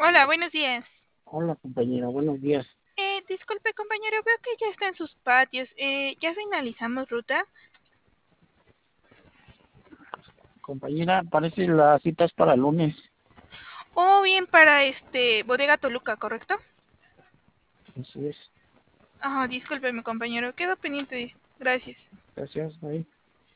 Hola, buenos días. Hola compañera, buenos días. Disculpe compañero, veo que ya está en sus patios. ¿Ya finalizamos ruta? Compañera, parece la cita es para el lunes. O bien para Bodega Toluca, ¿correcto? Así es. Discúlpeme compañero, quedo pendiente. Gracias. Gracias, ahí.